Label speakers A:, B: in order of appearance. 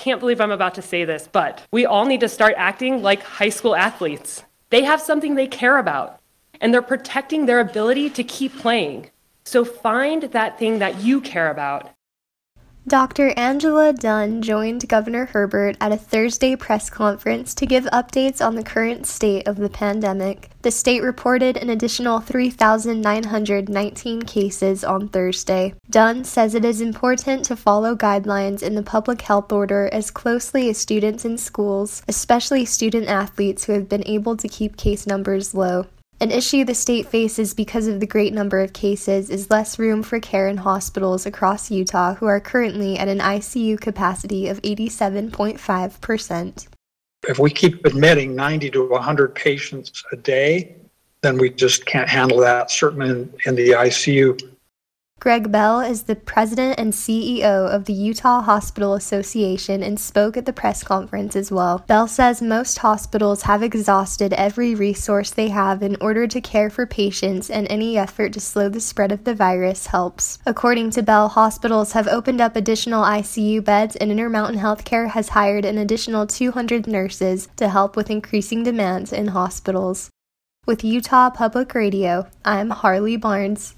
A: can't believe I'm about to say this, but we all need to start acting like high school athletes. They have something they care about, and they're protecting their ability to keep playing. So find that thing that you care about.
B: Dr. Angela Dunn joined Governor Herbert at a Thursday press conference to give updates on the current state of the pandemic. The state reported an additional 3,919 cases on Thursday. Dunn says it is important to follow guidelines in the public health order as closely as students in schools, especially student athletes who have been able to keep case numbers low. An issue the state faces because of the great number of cases is less room for care in hospitals across Utah who are currently at an ICU capacity of 87.5%.
C: If we keep admitting 90 to 100 patients a day, then we just can't handle that, certainly in the ICU.
B: Greg Bell is the president and CEO of the Utah Hospital Association and spoke at the press conference as well. Bell says most hospitals have exhausted every resource they have in order to care for patients, and any effort to slow the spread of the virus helps. According to Bell, hospitals have opened up additional ICU beds, and Intermountain Healthcare has hired an additional 200 nurses to help with increasing demands in hospitals. With Utah Public Radio, I'm Harley Barnes.